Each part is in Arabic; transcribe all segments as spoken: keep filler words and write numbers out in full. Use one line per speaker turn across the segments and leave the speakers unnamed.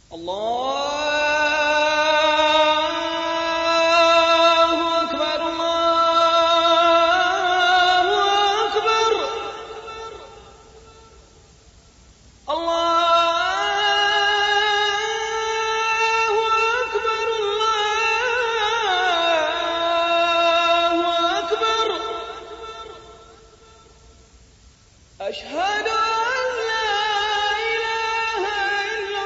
أشهد أن لا إله إلا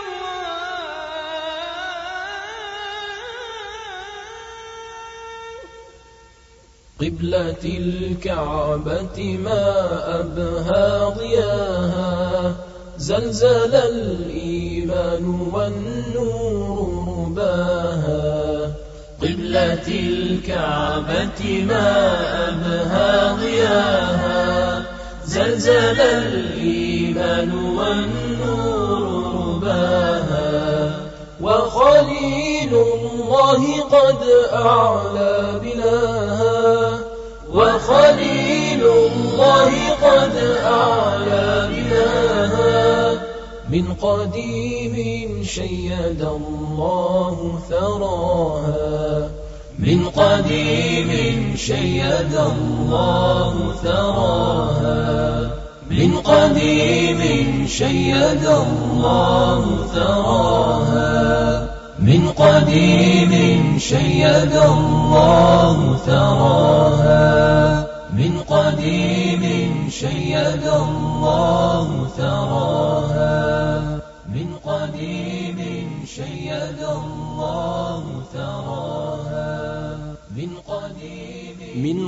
الله.
قبلة الكعبة ما أبهى ضياها، زلزل الإيمان والنور رباها. قبلة الكعبة ما أبهى ضياها، زلزل الإيمان والنور رباها. وخليل الله قد أعلى بلاها، وخليل الله قد أعلى بلاها. من قديم شيد الله ثراها، من قديم شيد الله ثراها، من قديم شيد الله ثراها، من قديم شيد الله ثراها، من قديم شيد الله ثراها، من قديم شيد الله ثراها، من قديم من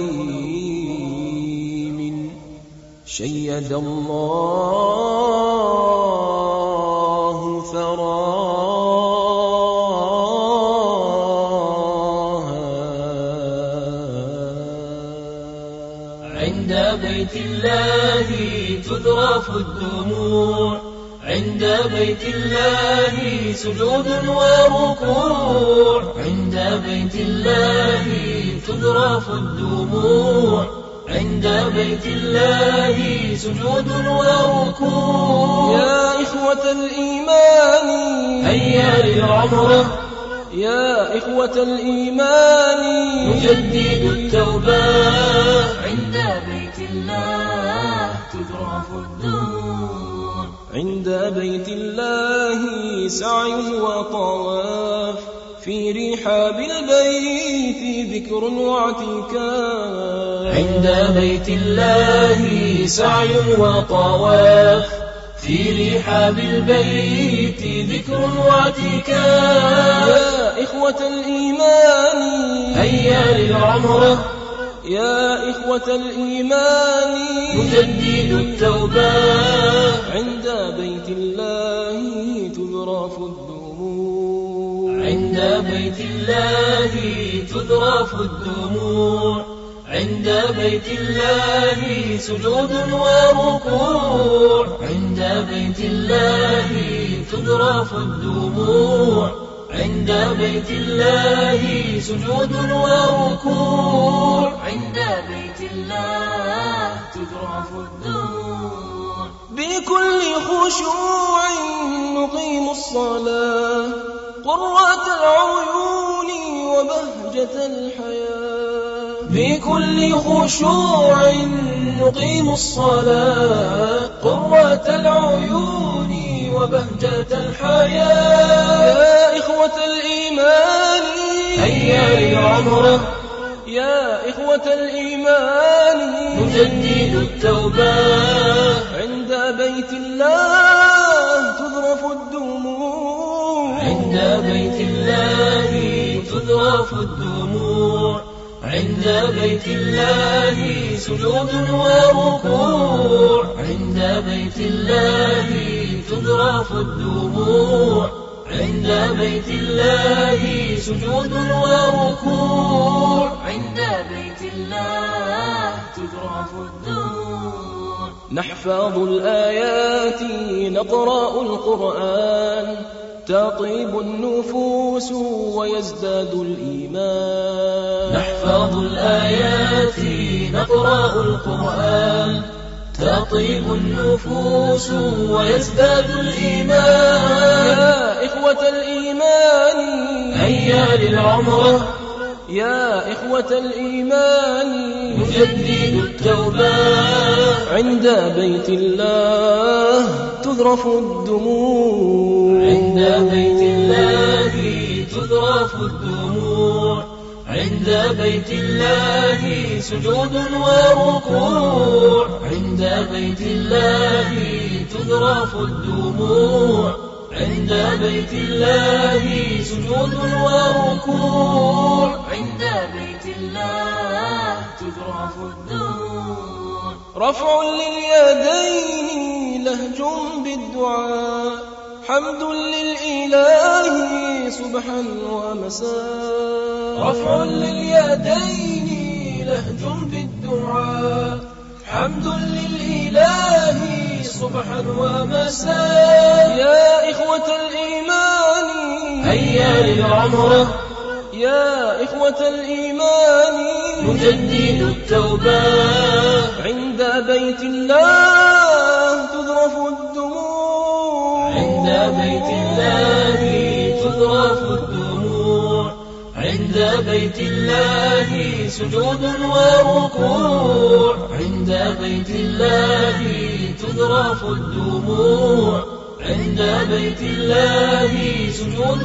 قديم شيد الله ثراها. عند بيت الله تذرف الدموع، عند بيت الله سجود وركوع، عند بيت الله تذرف الدموع، عند بيت الله سجود وركوع.
يا إخوة الإيمان
هيا للعمرة،
يا إخوة الإيمان
نجدد التوبة. عند بيت الله تذرف الدموع،
عند بيت الله سعي وطواف، في رحاب البيت ذكر واعتكاف.
عند بيت الله سعي وطواف، في رحاب البيت ذكر واعتكاف.
يا إخوة الإيمان
هيا للعمرة،
يا إخوة الإيمان
نجدد التوبة.
عند بيت الله تذرف الدموع،
عند بيت الله تذرف الدموع، عند بيت الله سجود وركوع، عند بيت الله تذرف الدموع، عند بيت الله سجود وركوع، عند بيت الله تذرف الدموع.
بكل خشوع نقيم الصلاة، قرة العيون وبهجة الحياة.
بكل خشوع نقيم الصلاة، قرة العيون وبهجة الحياة.
يا إخوة الإيمان
هيا للعمرة،
يا إخوة الإيمان
نجدد التوبة.
عند بيت الله تذرف الدموع،
عند بيت الله تذرف الدموع، عند بيت الله سجود وركوع، عند بيت الله تذرف الدموع، عند بيت الله سجود وركوع، عند بيت الله تذرف الدموع.
نحفظ الآيات نقرأ القرآن، تطيب النفوس ويزداد الإيمان.
نحفظ الآيات نقرأ القرآن، تطيب النفوس ويزداد الإيمان.
يا
هيا للعمرة
يا إخوة الإيمان
نجدد التوبة
عند بيت الله تذرف الدموع
عند بيت الله تذرف الدموع عند بيت الله سجود وركوع عند بيت الله تذرف الدموع عند بيت الله سجود وركوع عند بيت الله تذرف الدموع
رفع لليدين لهج بالدعاء حمد للإله صبحا ومساء
رفع لليدين لهج بالدعاء حمد للإله صبحا ومساء
يا إخوة الإيمان
هيا للعمرة
يا إخوة الإيمان
نجدد التوبة
عند بيت الله تذرف الدموع
عند بيت الله تذرف الدموع عند بيت الله سجود وركوع عند بيت الله تذرف الدموع عند بيت الله سجود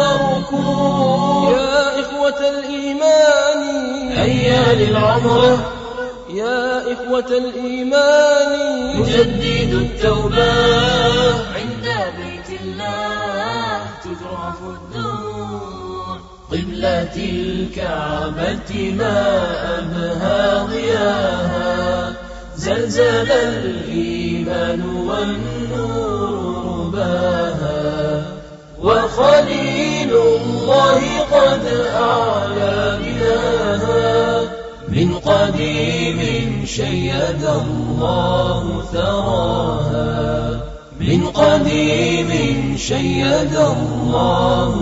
وركوع
يا إخوة الإيمان
هيا للعمرة
يا إخوة الإيمان
نجدد التوبة عند بيت الله تذرف الدموع قبلة الكعبة ما أبهى ضياها زلزل الإيمان والنور باها وخليل الله قد أعلى بناها من قديم شيد الله ثراها من قديم شيد الله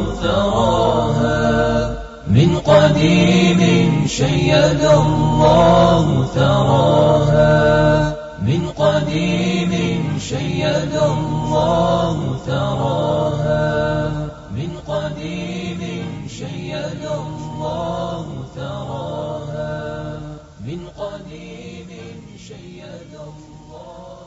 ثراها من قديم شيد الله ثراها من قديم شيد الله ثراها من قديم شيد الله ثراها من قديم شيد الله